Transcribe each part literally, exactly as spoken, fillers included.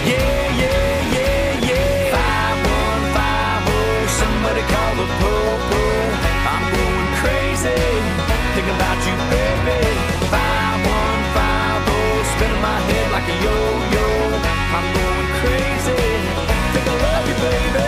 Yeah, yeah, yeah, yeah. five one five oh, somebody call the po-po. I'm going crazy, thinking about you, baby. five one five oh, spinning my head like a yo-yo. I'm going crazy, think I love you, baby.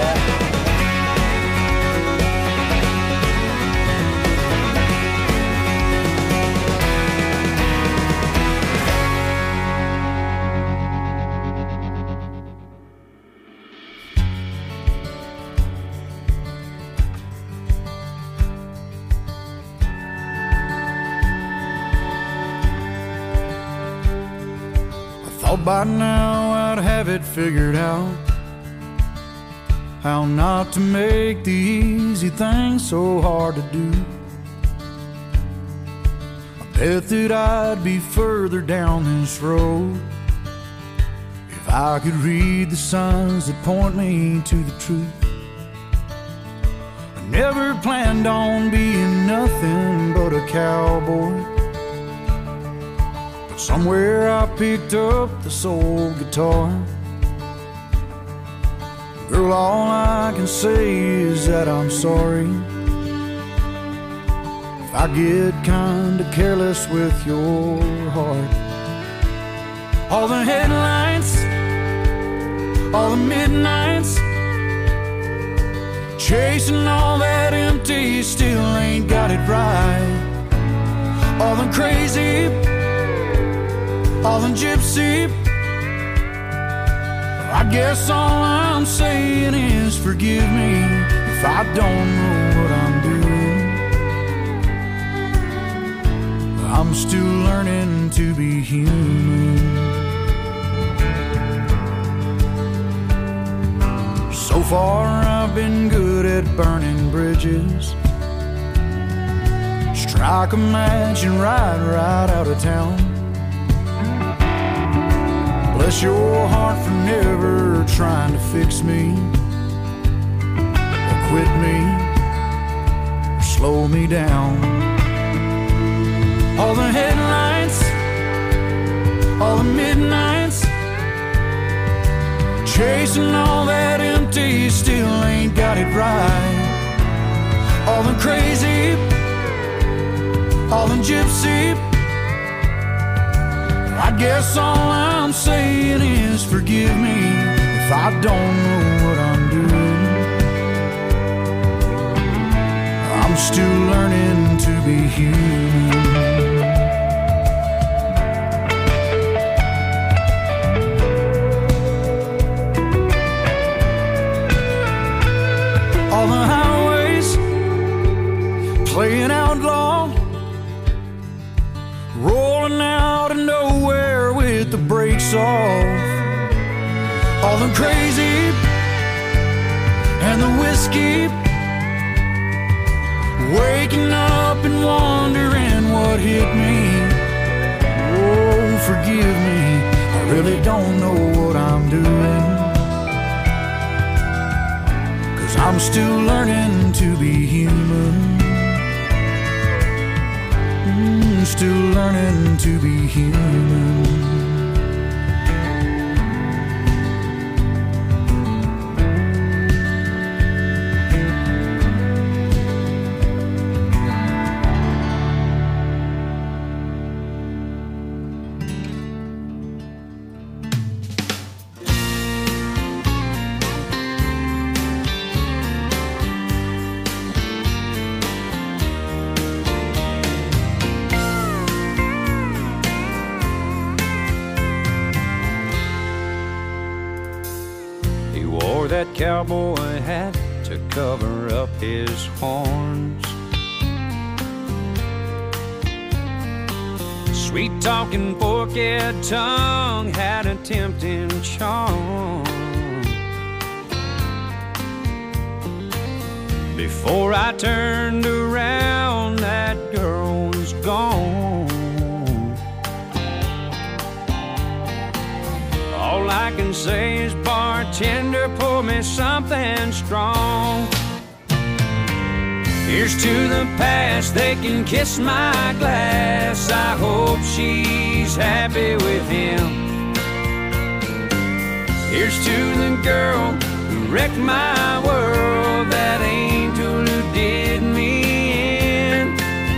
Thought by now I'd have it figured out, how not to make the easy things so hard to do. I bet that I'd be further down this road if I could read the signs that point me to the truth. I never planned on being nothing but a cowboy. Somewhere I picked up the soul guitar. Girl, all I can say is that I'm sorry if I get kinda careless with your heart. All the headlights, all the midnights, chasing all that empty, still ain't got it right. All the crazy, all the gypsy, I guess all I'm saying is forgive me if I don't know what I'm doing. I'm still learning to be human. So far I've been good at burning bridges, strike a match and ride right out of town. Bless your heart for never trying to fix me, or quit me, or slow me down. All the headlights, all the midnights, chasing all that empty, still ain't got it right. All the crazy, all the gypsy, I guess all I'm saying is forgive me if I don't know what I'm doing. I'm still learning to be human. All the highways playing outlaw, rolling out of nowhere with the brakes off. All the crazy and the whiskey, waking up and wondering what hit me. Oh, forgive me, I really don't know what I'm doing, 'cause I'm still learning to be human. Still learning to be human. That cowboy hat to cover up his horns. Sweet talking forked tongue had a tempting charm. Before I turned around, that girl was gone. All I can say is, bartender, pour me something strong. Here's to the past, they can kiss my glass. I hope she's happy with him. Here's to the girl who wrecked my world, that angel who did me in.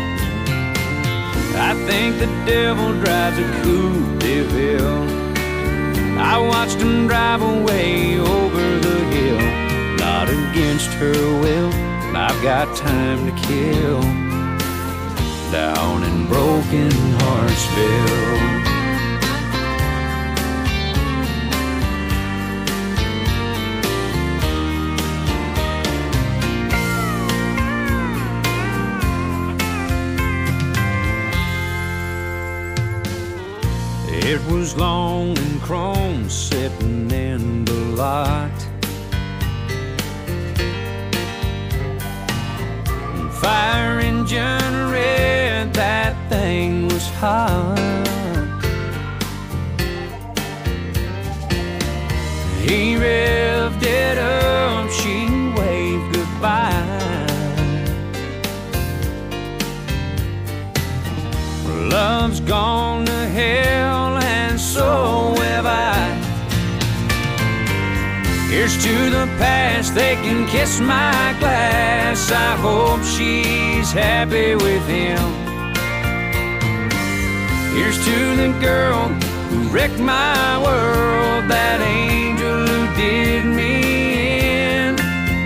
I think the devil drives a coupe de ville. I watched him drive away over the hill, not against her will. I've got time to kill down in Broken Heartsville. It was long and chrome sitting in the lot, fire engine red, that thing was hot. He revved it up, she waved goodbye. Love's gone to hell and so have I. Here's to the past, they can kiss my glass. I hope she's happy with him. Here's to the girl who wrecked my world, that angel who did me in.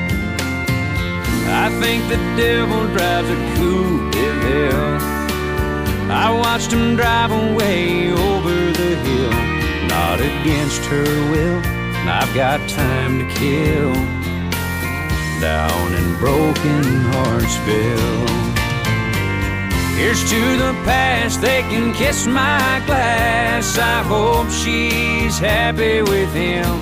I think the devil drives a coupe de ville. I watched him drive away over the hill, not against her will. I've got time to kill down in Broken Heartsville. Here's to the past, they can kiss my glass. I hope she's happy with him.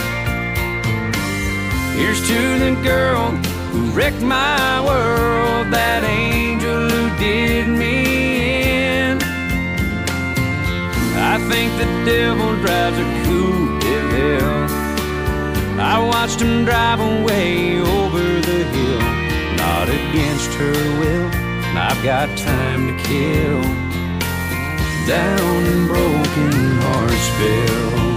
Here's to the girl who wrecked my world, that angel who did me in. I think the devil drives a coupe de ville. I watched him drive away over the hill, not against her will. I've got time to kill down in Broken Heartsville.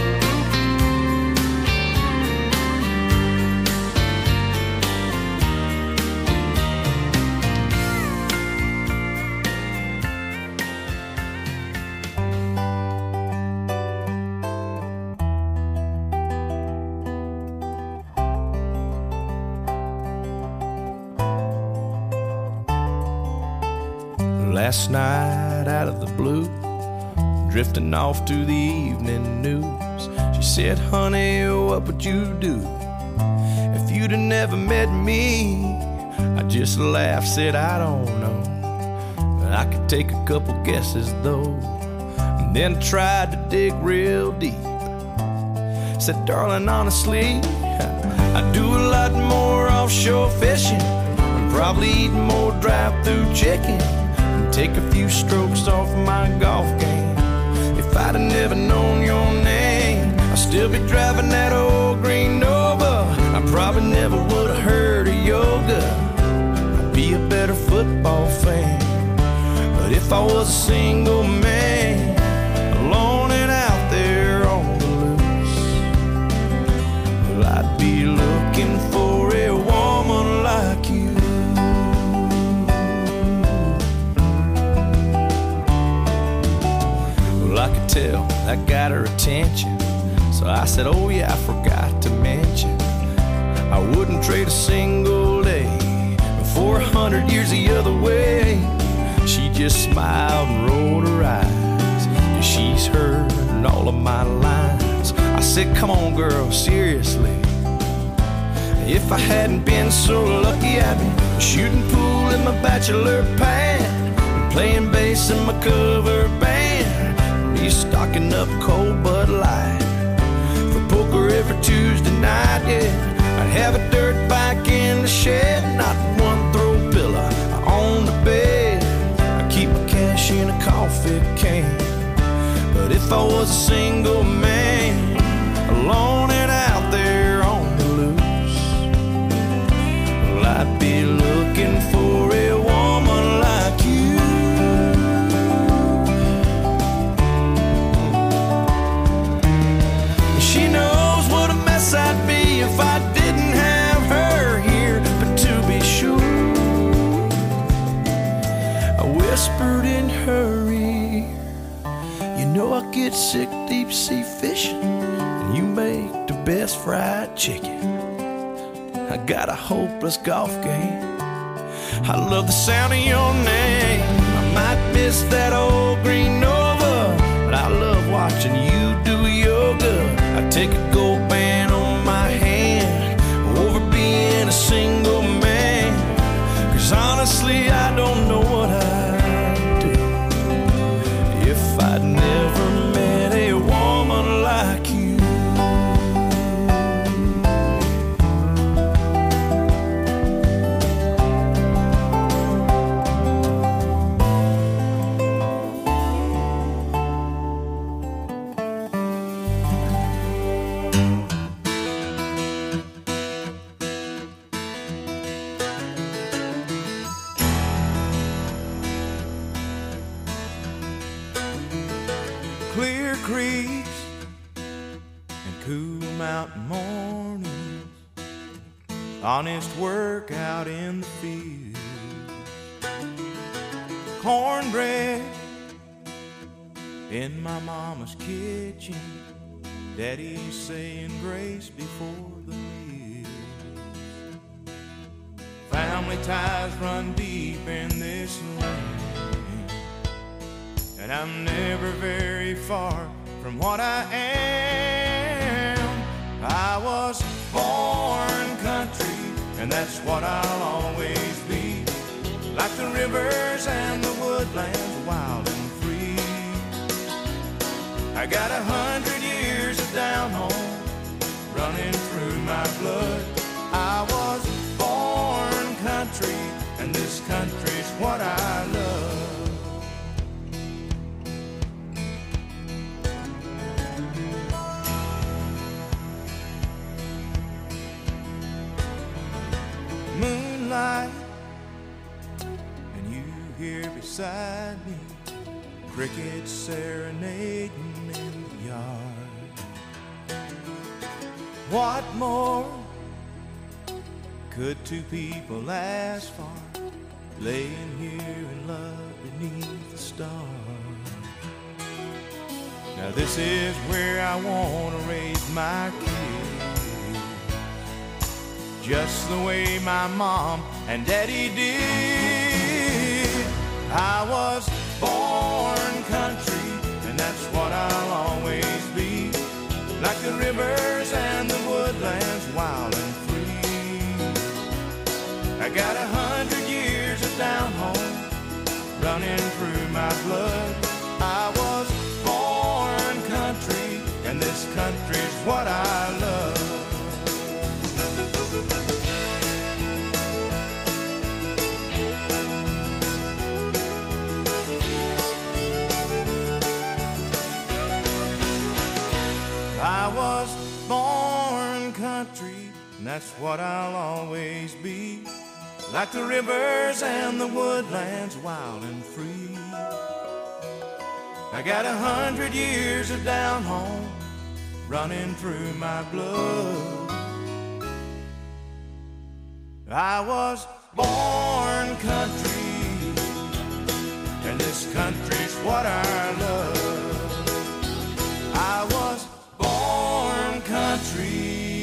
Last night out of the blue, drifting off to the evening news, she said, honey, what would you do if you'd have never met me? I just laughed, said, I don't know, but I could take a couple guesses though. And then tried to dig real deep. Said, darling, honestly, I do a lot more offshore fishing, and probably eat more drive-through chicken, take a few strokes off my golf game. If I'd have never known your name, I'd still be driving that old green Nova. I probably never would have heard of yoga. I'd be a better football fan. But if I was a single man, alone and out there on the loose, well, I'd be looking for a woman like you. I could tell that got her attention, so I said, oh yeah, I forgot to mention, I wouldn't trade a single day for a hundred years the other way. She just smiled and rolled her eyes, and she's heard all of my lines. I said, come on girl, seriously, if I hadn't been so lucky, I'd be shooting pool in my bachelor pad, and playing bass in my cover band, be stocking up cold Bud Light for poker every Tuesday night, yeah. I'd have a dirt bike in the shed, not one throw pillow on the bed. I keep my cash in a coffee can. But if I was a single man, alone and out there on the loose, well, I'd be looking for a woman like you. She knows get sick deep sea fishing, and you make the best fried chicken. I got a hopeless golf game. I love the sound of your name. I might miss that old green Nova, but I love watching you do yoga. I take a gold band on my hand over being a single man, 'cause honestly I don't know what I'd do if I'd never met a woman like you. Clear creeks and cool mountain mornings, honest work out in the field, cornbread in my mama's kitchen, daddy saying grace before the meal. Family ties run deep in this land, and I'm never very far from what I am. I was born country, and that's what I'll always be. Like the rivers and the woodlands, wild and free. I got a hundred years of down home running through my blood. I was born country, and this country's what I love. Moonlight, and you here beside me, crickets serenading in the yard. What more could two people ask for, laying here in love beneath the stars? Now this is where I want to raise my kids, just the way my mom and daddy did. I was born country, and that's what I'll always be. Like the rivers and the woodlands, wild and free. I got a hundred years of down home running through my blood. I was born country, and this country's what I love. I was born country, and that's what I'll always be. Like the rivers and the woodlands, wild and free. I got a hundred years of down home running through my blood. I was born country, and this country's what I love. I was born country.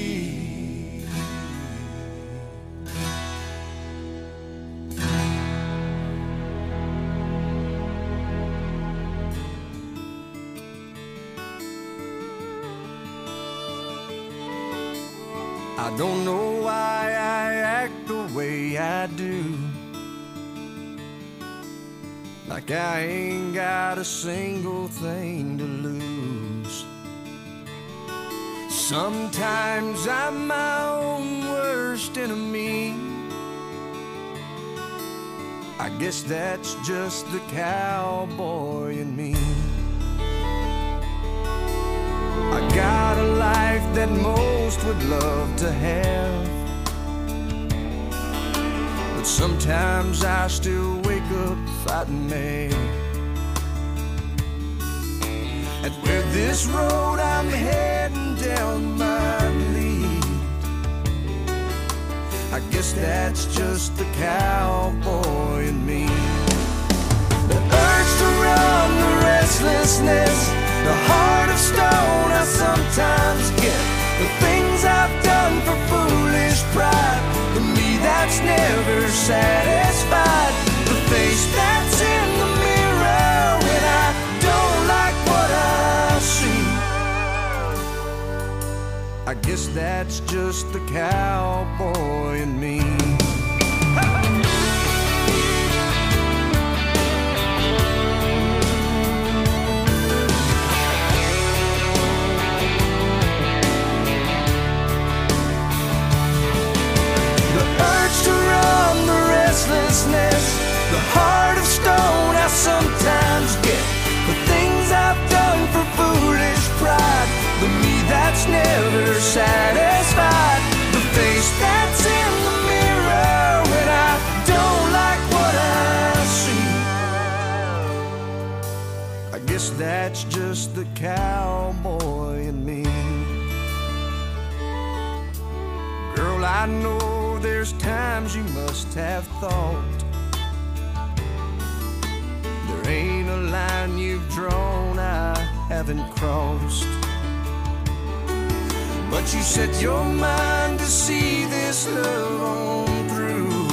I don't know why I act the way I do, like I ain't got a single thing to lose. Sometimes I'm my own worst enemy. I guess that's just the cowboy in me. I got a life that most would love to have, but sometimes I still wake up fighting mad. And where this road I'm heading down might lead, I guess that's just the cowboy in me. The urge to run, the restlessness, the heart of stone I sometimes get. The things I've done for foolish pride, the me that's never satisfied, the face that's in the mirror when I don't like what I see. I guess that's just the cowboy in me. The heart of stone I sometimes get, the things I've done for foolish pride, the me that's never satisfied, the face that's in the mirror when I don't like what I see. I guess that's just the cowboy in me. Girl, I know there's times you must have thought there ain't a line you've drawn I haven't crossed, but you set your mind to see this love on through.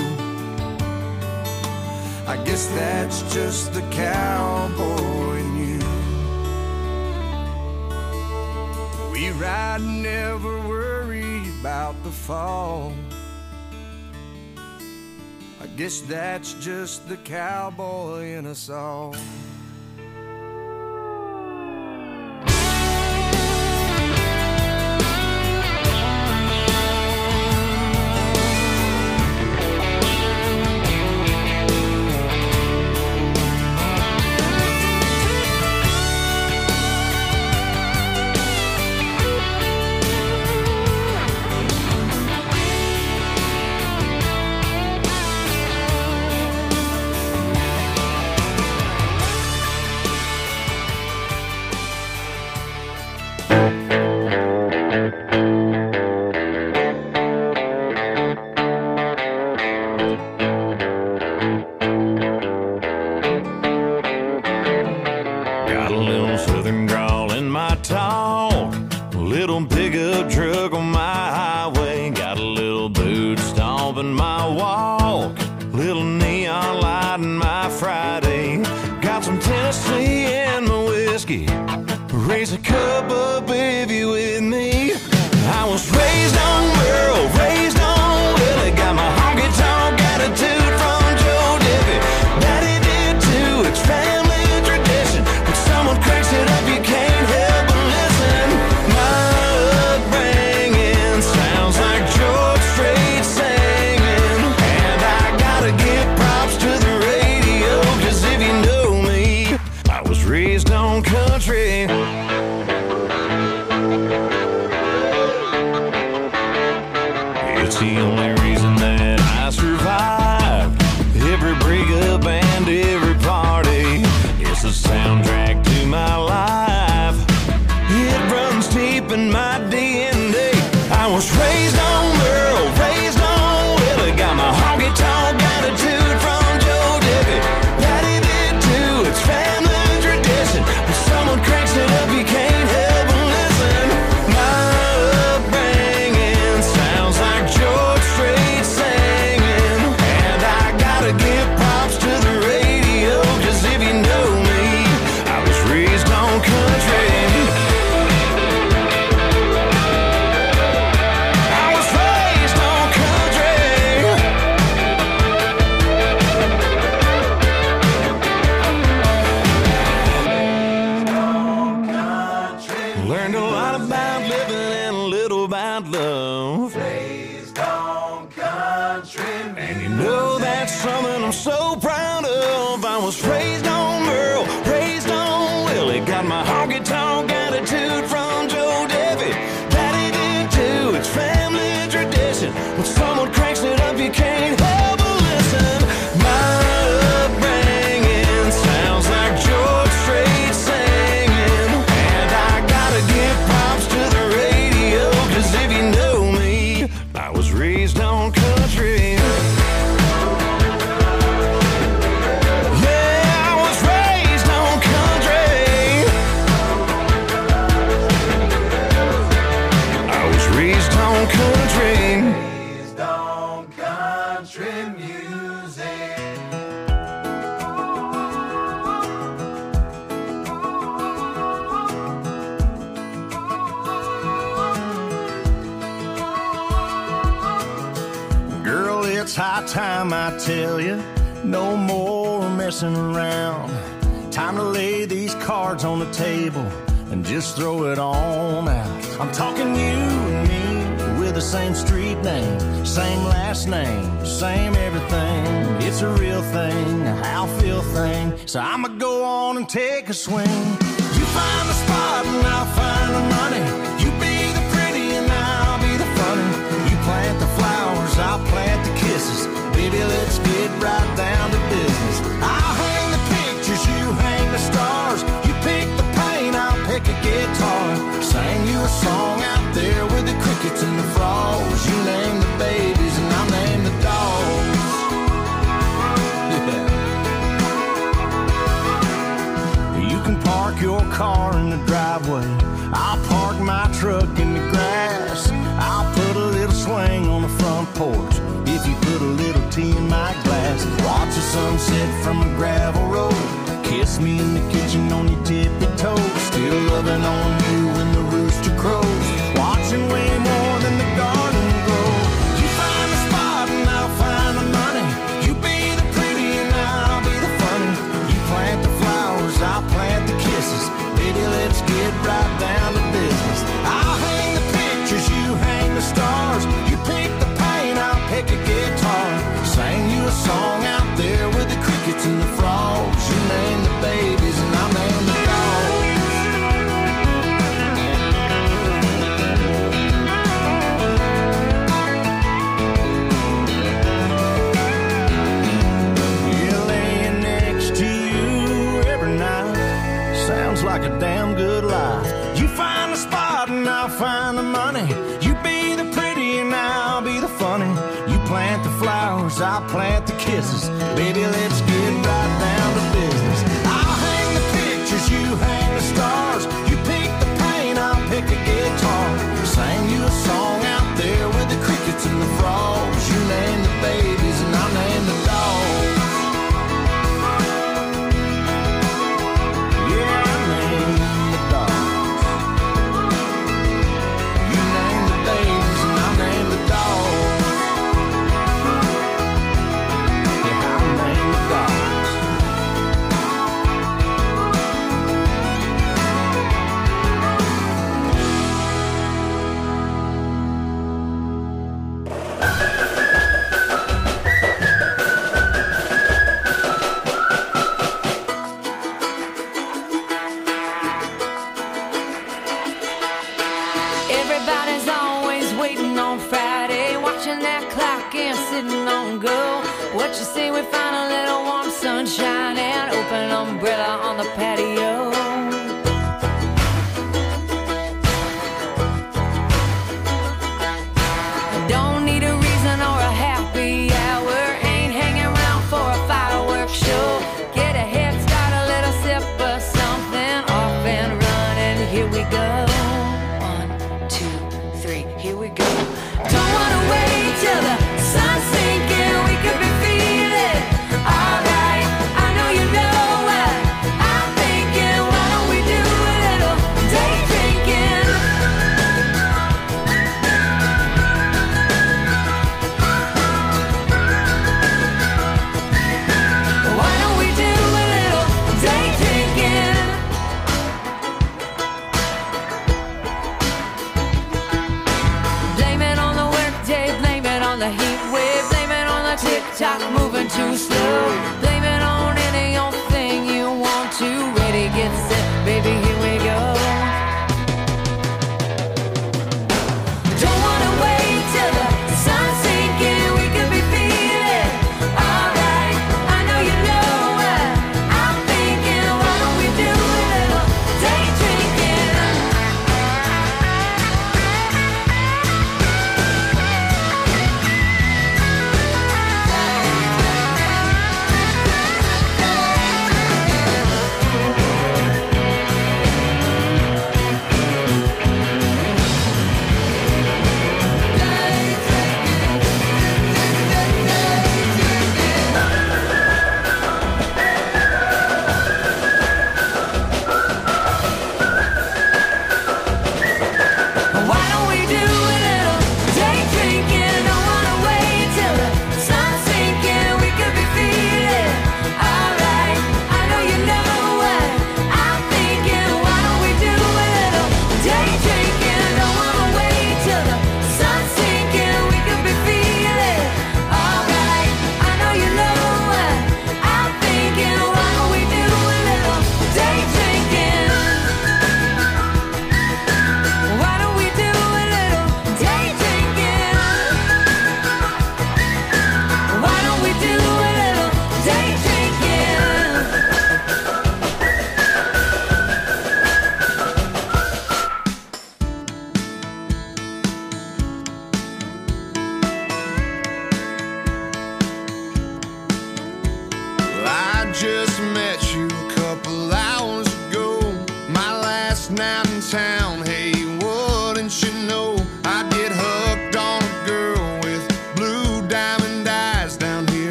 I guess that's just the cowboy in you. We ride and never worry about the fall. I guess that's just the cowboy in us all. Raise a cup up if you with me. I was raised on Merle, raised on Willie. Got my honky tonk attitude from Joe Diffie. Daddy did too, it's family tradition. When someone cranks it up, you can't help but listen. My upbringing sounds like George Strait singing. And I gotta give props to the radio, cause if you know me, I was raised on country. It's the only reason that I survived every breakup and every party. It's the soundtrack to my life. It runs deep in my D N A. I was raised on Merle, raised on Willie. Got my honky tonk attitude from Joe Diffie. Daddy did too, it's family tradition. When someone cranks it up, you can't help but listen. My upbringing sounds like George Strait singing. And I gotta give props to the radio, cause if you know me, I was raised on country. I was raised on country. Learned a lot about living and a little about love. Raised on country music. And you know that's something I'm so proud of. I was raised on Merle, raised on Willie. Got my honky tonk attitude from Joe Diffie. Daddy did too, it's family tradition. When someone cranks it up, you can't help but listen. My upbringing sounds like George Strait singing. And I gotta give props to the radio, cause if you know me, I was raised on country. Yeah, I was raised on country. on country. Please don't country music. Girl, it's high time I tell you, no more messing around. Time to lay these cards on the table and just throw it on out. I'm talking you and me with the same street name, same last name, same everything. It's a real thing, a how feel thing. So I'ma go on and take a swing. You find the spot and I'll find the money. You be the pretty and I'll be the funny. You plant the flowers, I'll plant the kisses. Baby, let's get right down to business. I'll hang the pictures, you hang the stars. You pick the paint, I'll pick a guitar. Sing you a song out there with the crickets and the frogs. You name the babies and I'll name the dogs. Yeah. You can park your car in the driveway. I'll park my truck in the grass. I'll put a little swing on the front porch if you put a little tea in my glass. Watch the sunset from a gravel road. Kiss me in the kitchen on your tippy toes. Still loving on you when the rooster crows. Watching way more than the garden grow. You find the spot and I'll find the money. You be the pretty and I'll be the funny. You plant the flowers, I'll plant the kisses. Baby, let's get right down to business. I'll hang the pictures, you hang the stars. You pick the paint, I'll pick a guitar. Sing you a song out there with the crickets and the frogs. You name the babies and I'll name the dogs. Yeah, laying next to you every night sounds like a damn good life. You find the spot and I'll find the money. You be the pretty and I'll be the funny. You plant the flowers, I'll plant the kisses. Baby, let's get right down to business. I'll hang the pictures, you hang the stars. You pick the paint, I'll pick a guitar. Sing you a song out there with the crickets and the frogs. You name the babies and I'll name the dogs. Yeah, I name the dogs. You name the babies and I'll name the dogs. Yeah, I'll name the dogs. Everybody's always waiting on Friday, watching that clock and sitting on go. What you say we find a little warm sunshine and open umbrella on the patio? Don't need a reason or a happy hour, ain't hanging around for a fireworks show. Get a head start, a little sip of something, off and running, here we go. Here we go. Don't wanna wait till the sun's sinking. We could be feeling alright. I know you know what I'm thinking. Why don't we do a little day drinking? Why don't we do a little day drinking? Blame it on the workday, blame it on the heat wave, blame it on the tick-tock moving too slow. Blame it on any old thing you want to. Ready, get set, baby, here we go. Don't wanna wait till the sun's sinking. We could be feeling alright. I know you know what I'm thinking. Why don't we do a little day drinking?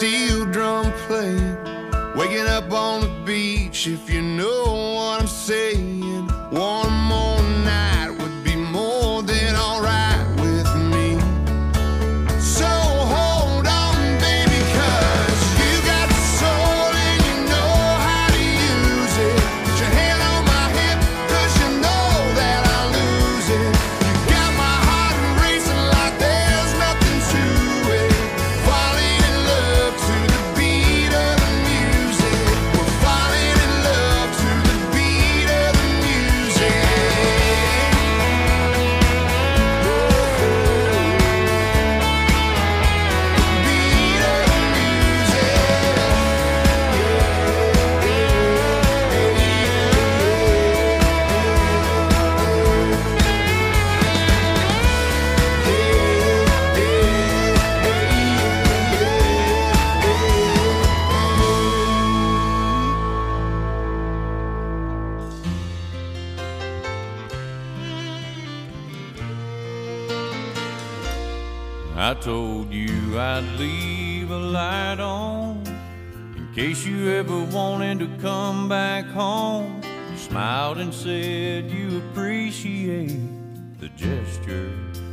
steel drum playing, waking up on the beach, if you know what I'm saying. One more night would be more than alright with me. So hold on, baby, 'cause you got the soul and you know how to use it. Put your hand on my hip, 'cause you know that I'll lose it. You got my heart racing like there's nothing to it. Falling in love to the beat of the music. We're falling in love to the beat of the music. Beat of the I told you I'd leave a light on in case you ever wanted to come back home. You smiled and said you appreciate the gesture.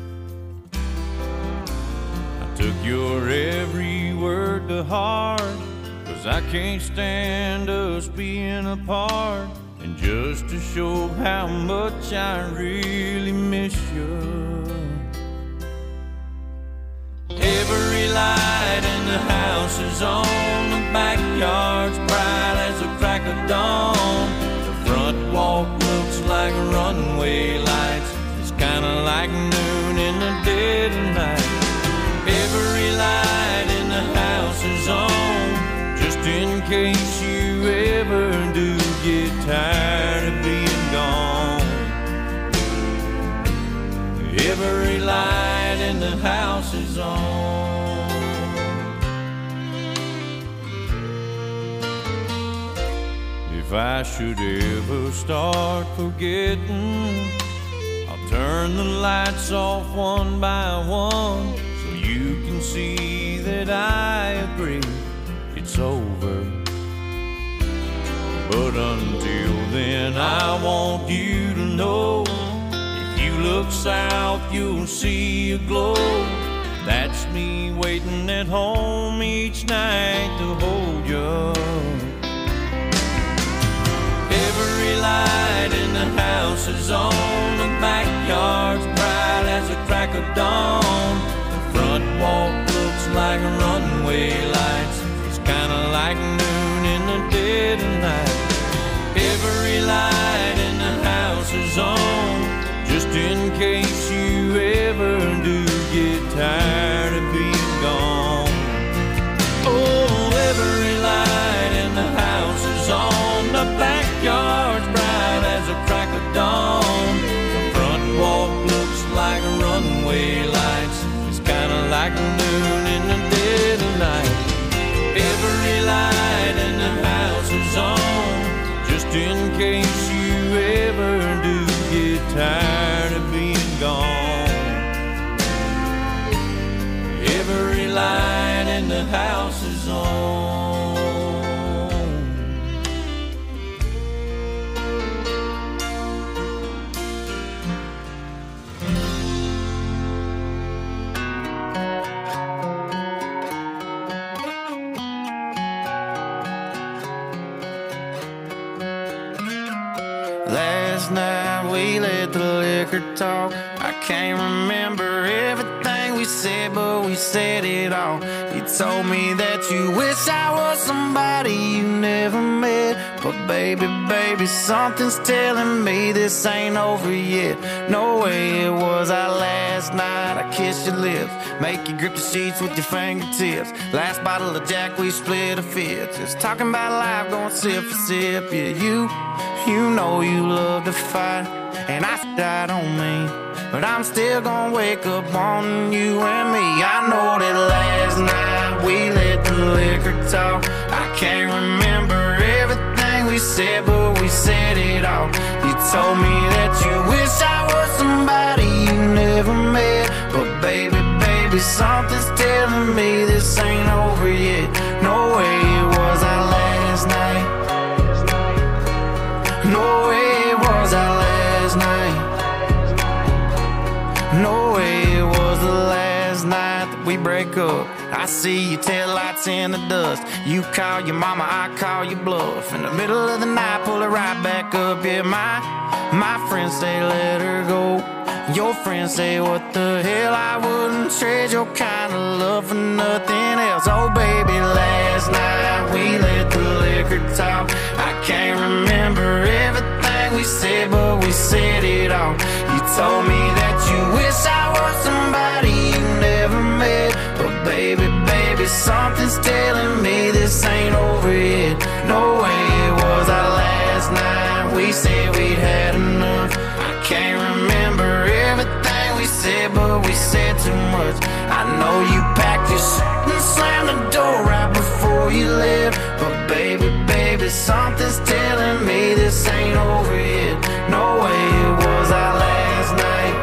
I took your every word to heart, 'cause I can't stand us being apart. And just to show how much I really miss you, every light in the house is on, the backyard's bright as a crack of dawn. The front walk looks like runway lights, it's kinda like noon in the dead of night. Every light in the house is on, just in case you ever do get tired of being gone. Every light in the house is on. If I should ever start forgetting, I'll turn the lights off one by one, so you can see that I agree it's over. But until then, I want you to know, you look south, you'll see a glow. That's me waiting at home each night to hold you. Every light in the house is on, the backyard's bright as a crack of dawn. The front walk looks like runway lights, it's kinda like noon in the dead of night. Every light in the house is on, just in case you ever do get tired of being gone. Oh, every light in the house is on, the backyard's bright as a crack of dawn. The front walk looks like runway lights, it's kinda like noon in the dead of night. Every light in the house is on, just in case you ever do get tired of being gone. Every light in the house is on. Last night we let the liquor talk. I can't remember everything we said, but we said it all. You told me that you wish I was somebody you never met. But baby, baby, something's telling me this ain't over yet. No way it was our last night. I kissed your lips, make you grip the sheets with your fingertips. Last bottle of Jack, we split a fifth. Just talking about life, going sip for sip. Yeah, you, you know you love to fight, and I that on me, but I'm still gonna wake up wanting you and me. I know that last night we let the liquor talk. I can't remember everything we said, but we said it all. You told me that you wish I was somebody you never met. But baby, baby, something's telling me this ain't over yet. wake up, I see your taillights in the dust. You call your mama, I call your bluff. In the middle of the night, pull her right back up. Yeah, my, my friends say let her go. Your friends say what the hell, I wouldn't trade your kind of love for nothing else. Oh baby, last night we let the liquor talk. I can't remember everything we said, but we said it all. You told me that you wish I was somebody you never met, but baby, baby, something's telling me this ain't over yet. No way it was our last night. We said we'd had enough. I can't remember everything we said, but we said too much. I know you packed your shit and slammed the door right before you left, but baby, baby, something's telling me this ain't over yet. No way it was our last night.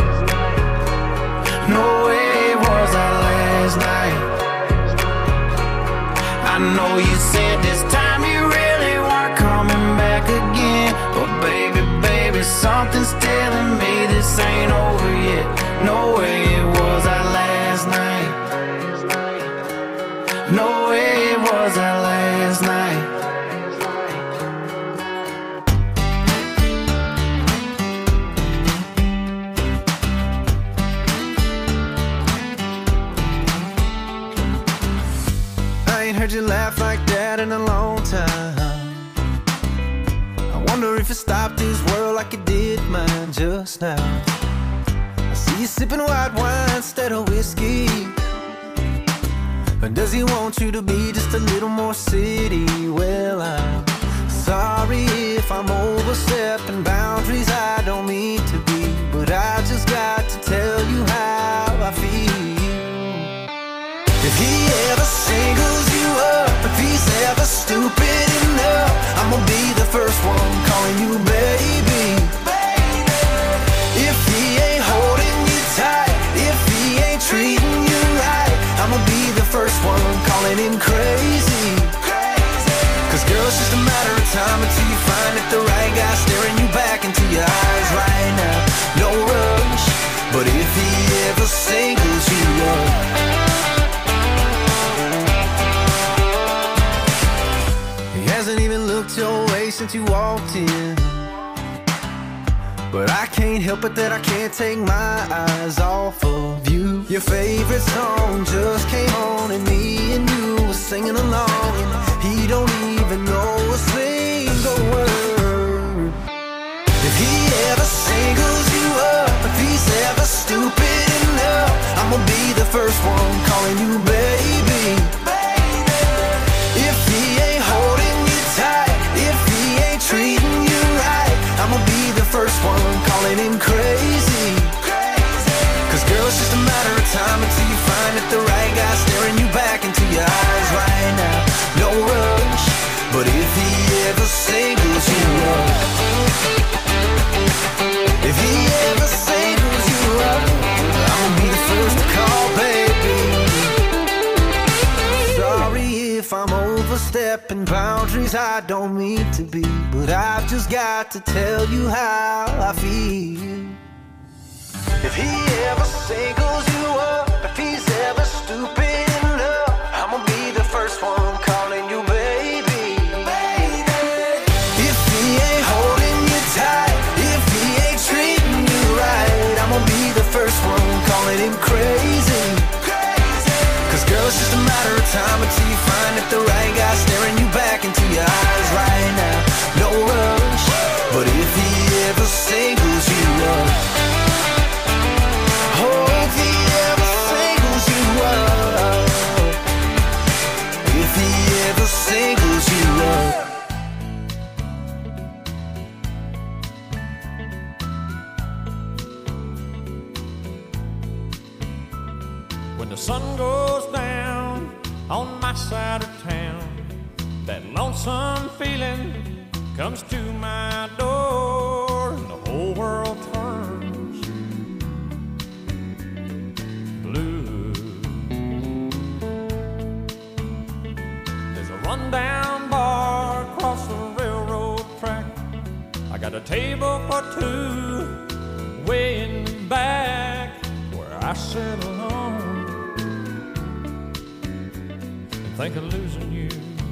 No way it was our last night. I know you said this time you really weren't coming back again, but baby, baby, something's telling me this ain't over yet. No way it was our last night. No way it was our last night. I ain't heard you laugh like that in a long time. I wonder if you stopped this world like you did mine just now. I see you sipping white wine instead of whiskey. And does he want you to be just a little more city? Well, I'm sorry if I'm overstepping boundaries I don't mean to be, but I just got to tell you how I feel. If he ever singles you up, if he's ever stupid enough, I'm gonna be the first one calling you baby. If he ain't holding you tight, if he ain't treating you right, I'm gonna be the first one calling him crazy. Cause girl, it's just a matter of time until you find that the right guy staring you back into your eyes right now. No rush, but if he ever singles you up, he hasn't even looked your way since you walked in, but I can't help it that I can't take my eyes off of you. Your favorite song just came on and me and you were singing along, and he don't even know a single word. If he ever singles you up, if he's ever stupid enough, I'm gonna be the first one calling you baby. If he ain't holding you tight, if he ain't treating you right, I'm gonna be the first one calling him crazy. Cause girl, it's just a matter of time until you find that the right guy staring you back into your eyes right now. No rush, but if he ever singles you up, if he ever singles you up, I'ma be the first to call, baby. Sorry if I'm overstepping boundaries I don't mean to be, but I've just got to tell you how I feel. If he ever singles you up, if he's ever stupid enough, I'ma be the first one calling you baby. If he ain't holding you tight, if he ain't treating you right, I'ma be the first one calling him crazy. Cause girl, it's just a matter of time until you find that the right guy staring you back into your eyes right now. No rush, but if he ever singles you up, oh, if he ever singles you up, if he ever singles you up. When the sun goes down on my side of town, that lonesome feeling comes to my door, and the whole world turns blue. There's a rundown bar across the railroad track. I got a table for two way in the back where I sit alone. think of losing you.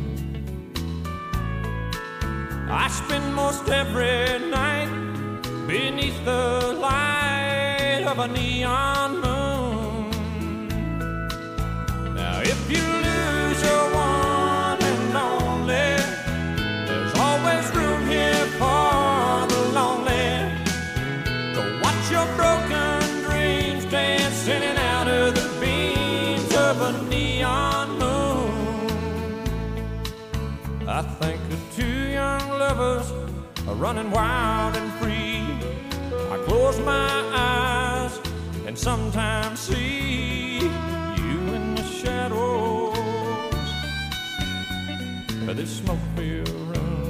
I spend most every night beneath the light of a neon moon. Now if you lose your one and only, there's always room here for the lonely to watch your broken dreams dancing in and out of the beams of a neon moon. I think of two young lovers are running wild and free. I close my eyes and sometimes see you in the shadows of this smoke-filled room.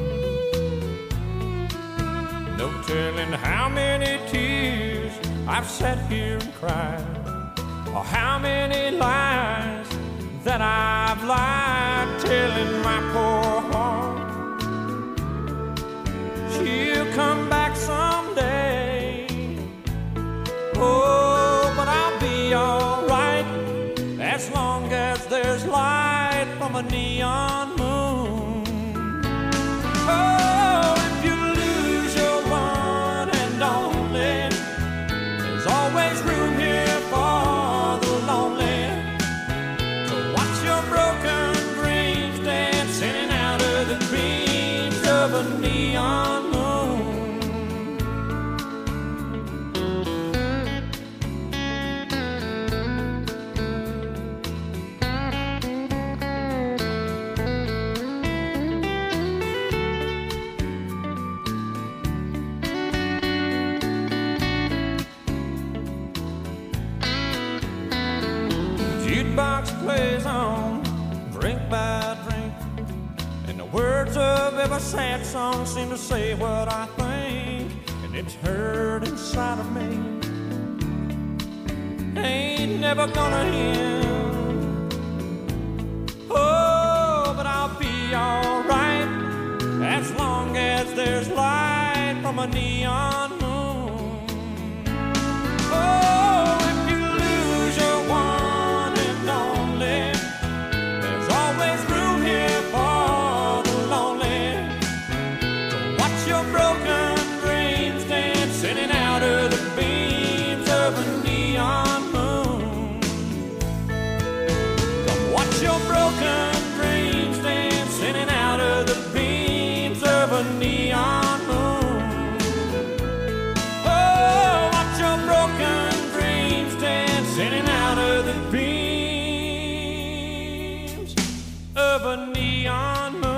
No telling how many tears I've sat here and cried, or how many lies that I've lied, telling my poor heart she'll come back someday. Oh, but I'll be alright as long as there's light from a neon moon. Oh, if you lose your one and only, there's always room here for the lonely to watch your broken dreams dance in and out of the beams of a neon moon. Jukebox plays on, drink by drink, and the words of every sad song seem to say what I think, and it's hurt inside of me. Ain't never gonna end. Oh, but I'll be alright as long as there's light from a neon moon. Oh, if you lose your one and only, there's always room here for the lonely to watch your broken dreams dance in and out of the beams of a neon moon. Come watch your broken dreams dance in and out of the beams of a neon moon. Oh, watch your broken dreams dance in and out of the beams of a neon moon.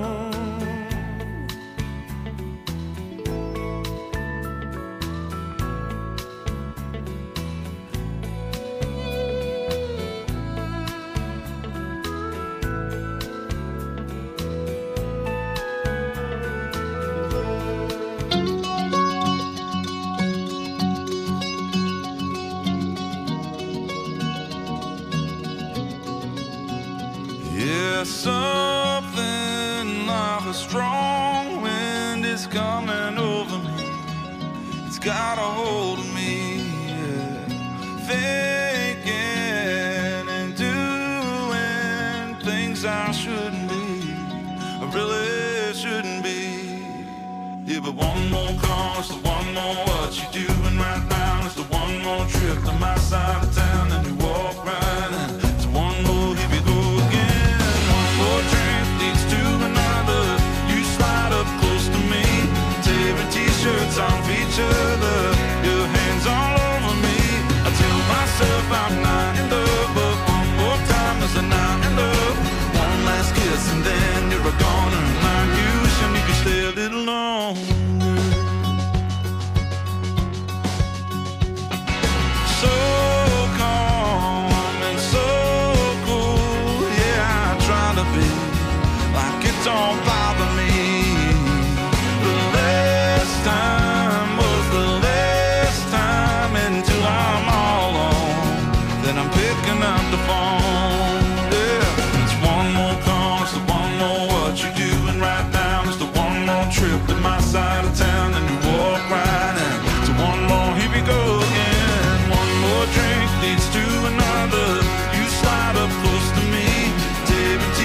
Yeah, something like a strong wind is coming over me. It's got a hold of me, yeah. Thinking and doing things I shouldn't be, I really shouldn't be. Yeah, but one more call, it's the one more what you doing right now. It's the one more trip to my side of town, and you walk right in. It's one more, here we go again. One more drink leads to another. You slide up close to me, tearing t-shirts off each other, your hands all over me. I tell myself I'm not in love, but one more time is a not in love. One last kiss and then you're gone, and remind you wishing you could stay a little longer. So calm and so cool, yeah, I try to be like it don't bother me. The last time was the last time until I'm all alone. Then I'm picking up the phone, yeah. It's one more call, it's the one more what you doing right now. It's the one more trip to my side of town, and you walk right in. It's one more, here we go again. One more drink leads to another. You slide up close to me, tearing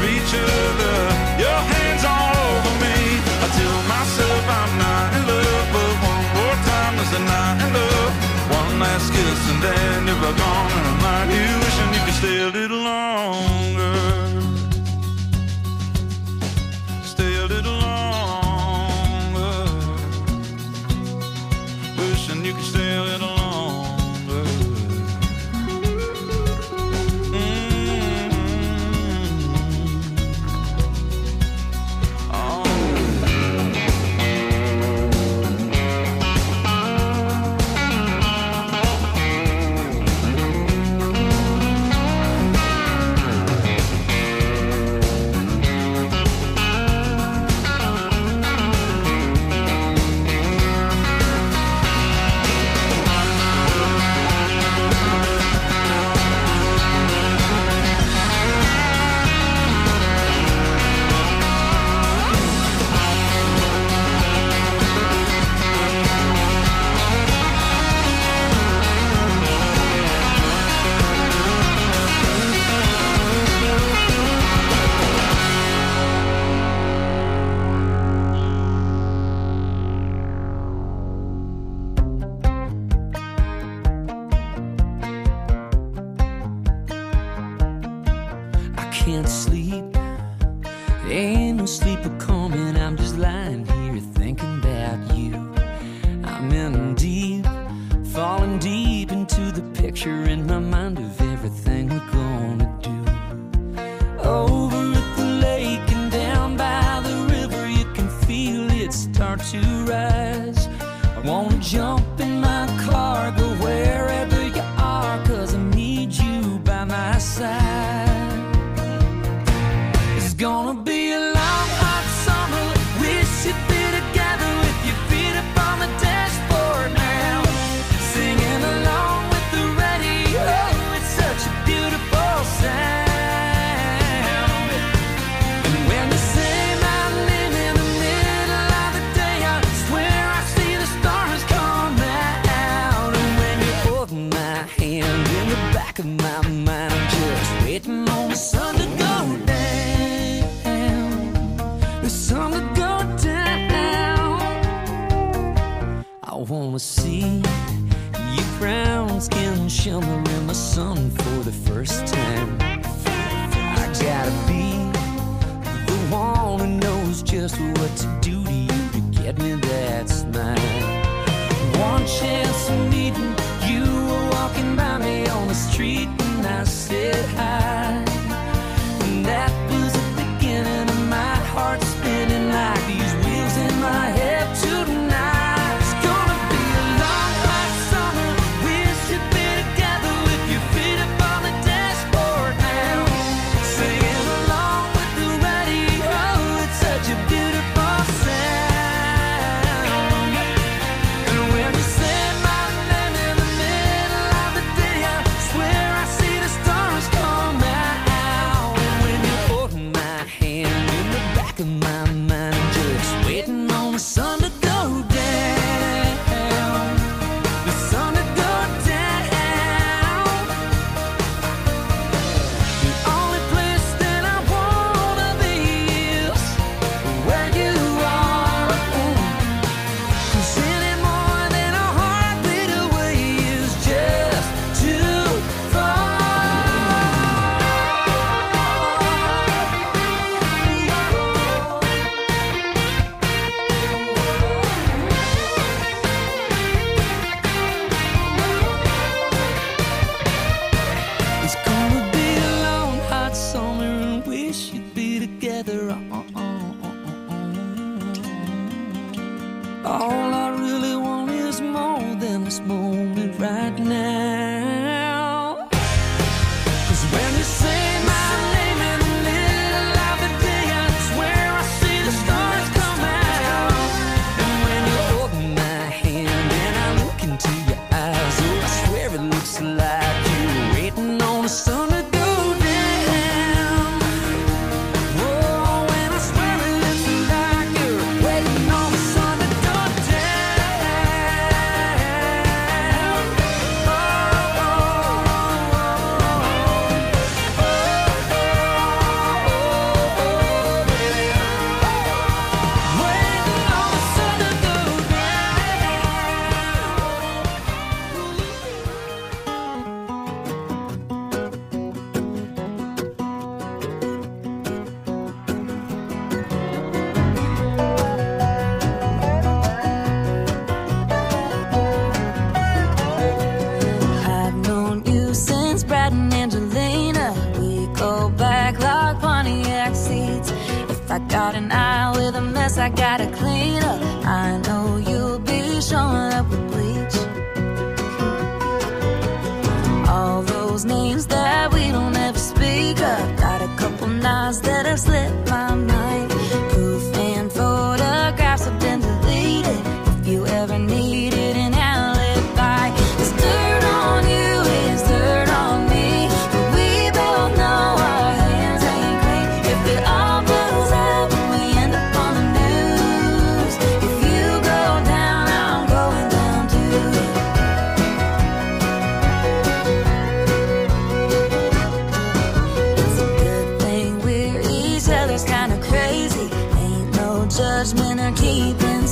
each other. Your hands all over me. I tell myself I'm not in love, but one more time is a night in love. One last kiss and then you're gone, and I'm like you, wishing you could stay a little longer. Stay a little longer. Wishing you could stay a little longer. Can't sleep, ain't no sleep coming. I'm just lying here thinking about you. I'm in deep, falling deep into the picture in my mind of everything we're gonna do. Over at the lake and down by the river, you can feel it start to rise. I wanna jump in my car, go wherever you are, 'cause I need you by my side. It's gonna be a long, hot summer. Wish you'd be together with your feet up on the dashboard now, singing along with the radio. It's such a beautiful sound. And when you say my name in the middle of the day, I swear I see the stars come out. And when you hold my hand in the back of my mind, I'm just waiting on the sun to go down. The sun to go down. I wanna see your brown skin shimmer in the sun for the first time. I gotta be the one who knows just what to do to you to get me that smile. One chance of meeting you, were walking by me on the street and I said hi. And that was the beginning of my heart spinning like these wheels in my head tonight. It's gonna be a long, hot summer. Wish you'd be together with your feet up on the dashboard now, singing along with the radio. It's such a beautiful sound. And when you say my name in the middle of the day, I swear I see the stars come out. And when you hold my hand in the back of my mind, I'm just waiting on the sun to go down. The sun to go down. The only place that I wanna be is where you are. 'Cause any more than a heartbeat away is just too far. It's gonna be a long, hot summer, and wish you'd be together. All I really want is more than this moment right now. 'Cause when you say my name in the middle of the day, I swear I see the stars come out. And when you hold my hand and I look into your eyes, oh, I swear it looks like you're waiting on the sun to go down. Oh, and I swear it looks like you're waiting on the sun to go down.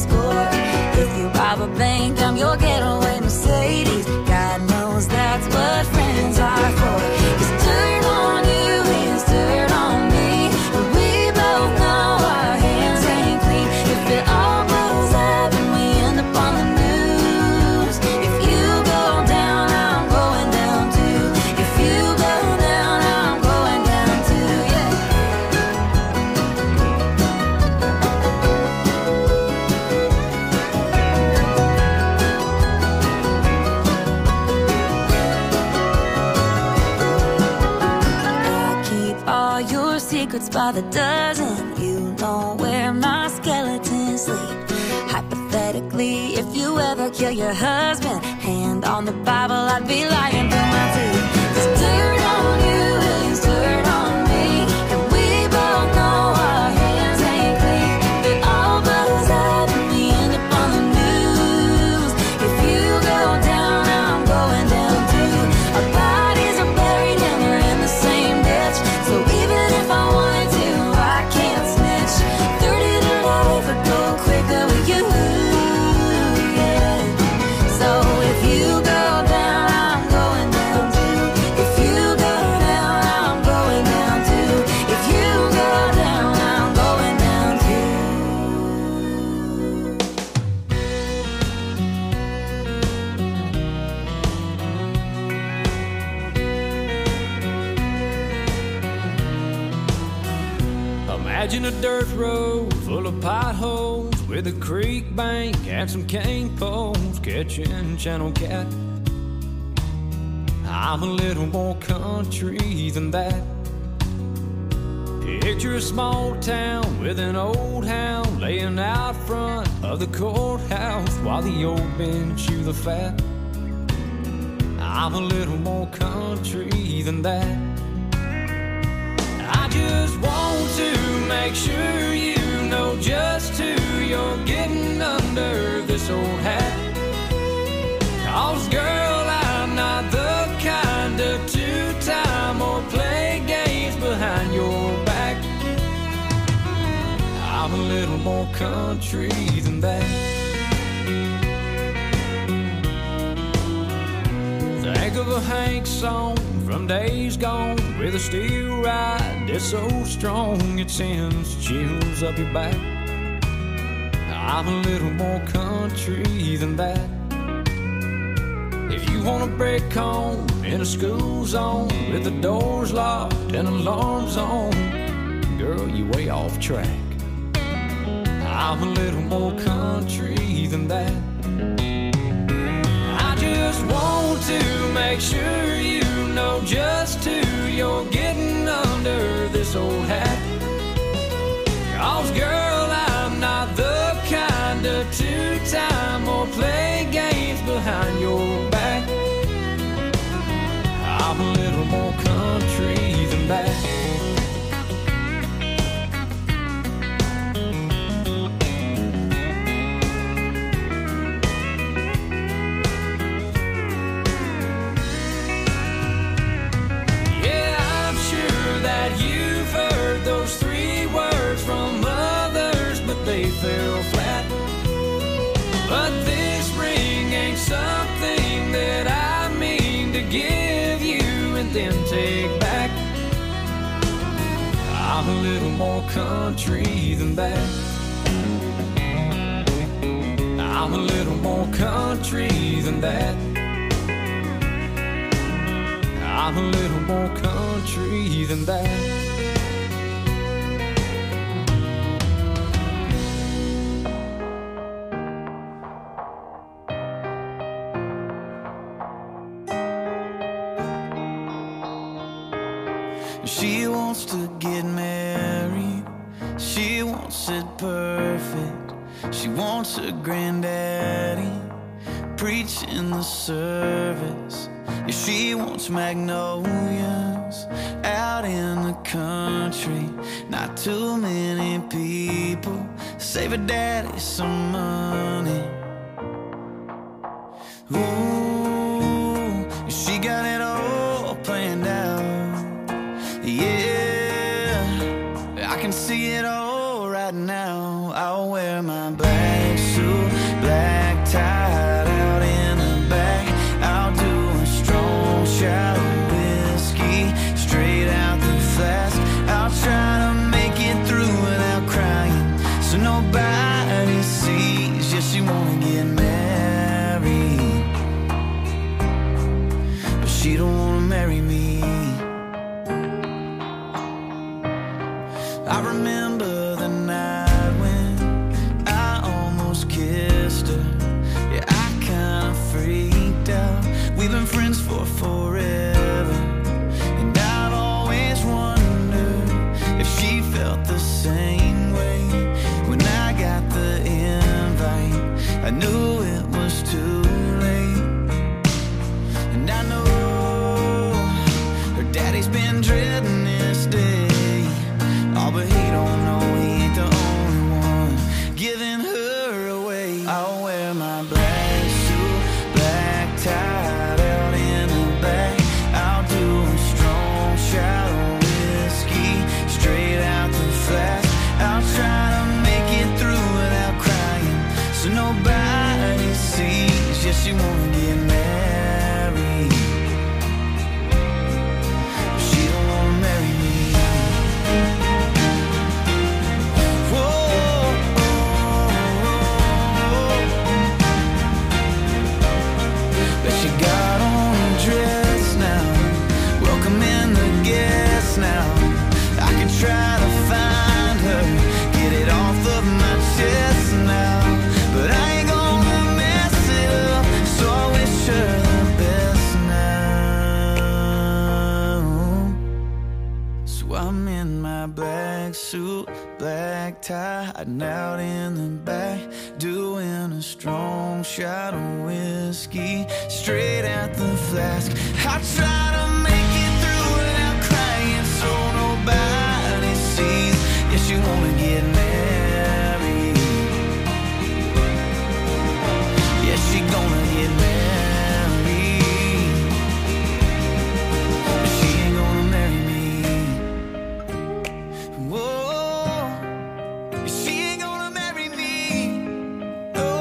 score. If you rob a bank, I'm your getaway Mercedes. God knows that's what friends are for. 'Cause dirt on you is dirt on me, and we both know our hands ain't clean. If it all blows up and we end up on the news, if you go down, I'm going down too. If you go down, I'm going down too, yeah. I keep all your secrets by the dozen. You know where my skeletons sleep. Hypothetically, if you ever kill your husband, hand on the Bible, I'd be lying through my teeth. 'Cause dirt on you is dirt on me, and we both know our hands ain't clean. If it all blows up and we end up on the news, if you go down, I'm going down too. Our bodies are buried and they're in the same ditch, so even if I wanted to, I can't snitch. thirty to life would go quicker with you, yeah. So if you go down, I'm going down too. If you go down, I'm going down too. If you go down, I'm going down too. Imagine a dirt road full of potholes with a creek bank and some cane poles catching channel cat. I'm a little more country than that. Picture a small town with an old hound laying out front of the courthouse while the old men chew the fat. I'm a little more country than that. I just want to make sure you know just who you're getting under this old hat. 'Cause girl, I'm not the kind of two-time or play games behind your back. I'm a little more country than that. Think of a Hank song from days gone with a steel ride that's so strong it sends chills up your back. I'm a little more country than that. If you want a break home in a school zone with the doors locked and alarms on, girl, you way off track. I'm a little more country than that. I just want to make sure you know just who you're getting under this old hat. 'Cause girl, I'm not the kind of two-time or play games behind your back. I'm a little more country than that. Those three words from others, but they fell flat. But this ring ain't something that I mean to give you and then take back. I'm a little more country than that. I'm a little more country than that. I'm a little more country than that. She wants to get married. She wants it perfect. She wants her granddaddy preaching the service. Yeah, she wants magnolias out in the country. Not too many people save her daddy some money. Ooh, she got it all planned out. Yeah, I can see it all right now. I'll wear my black suit nobody sees. Yes, she wanna get married. She don't wanna marry me. Whoa, but she got on a dress now, welcoming the guests now. I could try to find her, get it off of my chest now, but I ain't gonna mess it up, so I wish her the best now. So I'm in my black suit, black tie, hiding out in the back, doing a strong shot of whiskey, straight at the flask. I try to make it through without crying, so nobody sees. Yes, you wanna get married. Yes, she gonna get married, but she ain't gonna marry me. Whoa, she ain't gonna marry me. No.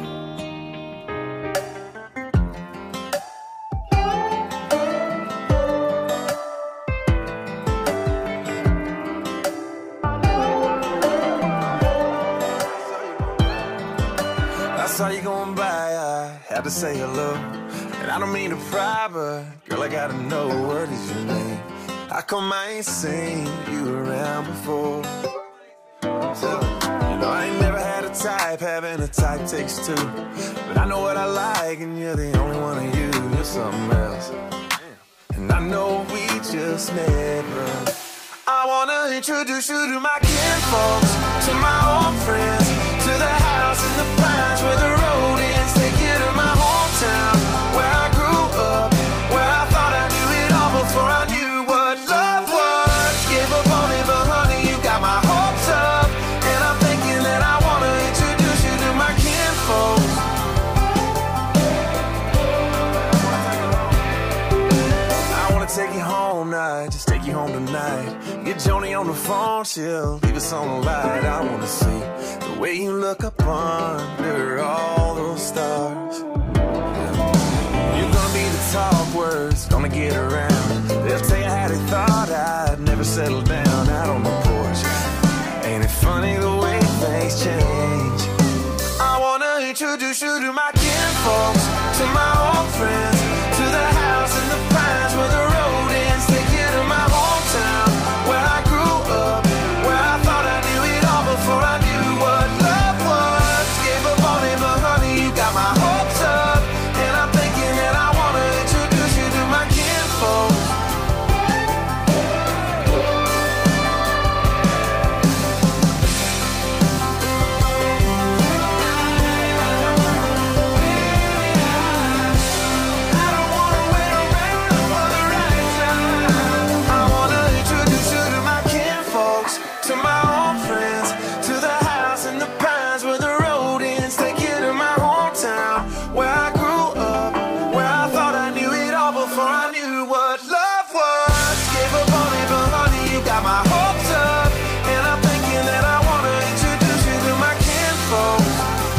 I saw you going by, I had to say hello. And I don't mean to pry, but girl, I gotta know, what is your name? How come I ain't seen you around before? So, you know, I ain't never had a type, having a type takes two. But I know what I like, and you're the only one of you. You're something else. And I know we just met, but I wanna introduce you to my kinfolks, to my old friends, to the house in the pines where the road ends. Take you to my hometown, where I grew up, where I thought I knew it all before I knew what love was. Gave up on it, but honey, you got my hopes up, and I'm thinking that I wanna introduce you to my kinfolks. I wanna take you home now, just take you home tonight. Get Joni on the phone, she'll leave us on the light. I wanna see the way you look up under all those stars. You're gonna be the talk words, gonna get around. They'll tell you how they thought I'd never settle down out on the porch. Ain't it funny the way things change? I wanna introduce you to my kinfolks, to my old friends, to the house in the pines where the road ends. Take you to my hometown, where I grew up, where I thought I knew it all before I knew what love was. Gave up on it, but honey, you got my hopes up, and I'm thinking that I wanna introduce you to my kinfolks. I don't wanna wait around for the right time. I wanna introduce you to my kinfolks, to my old friends, to the house in the pines where the road ends. Take you to my hometown, where I grew up, where I thought I knew it all before I knew what love was. Gave up on it, but honey, you got my hopes up, and I'm thinking that I wanna introduce you to my kinfolks.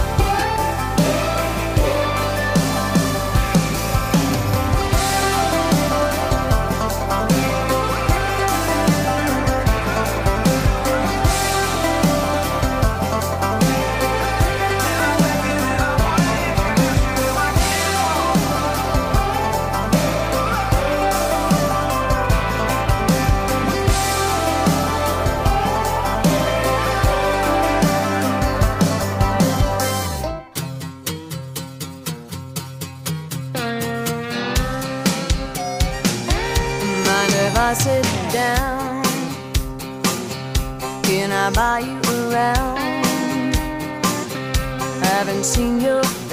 Mind if I sit down? Can I buy you around? Haven't seen your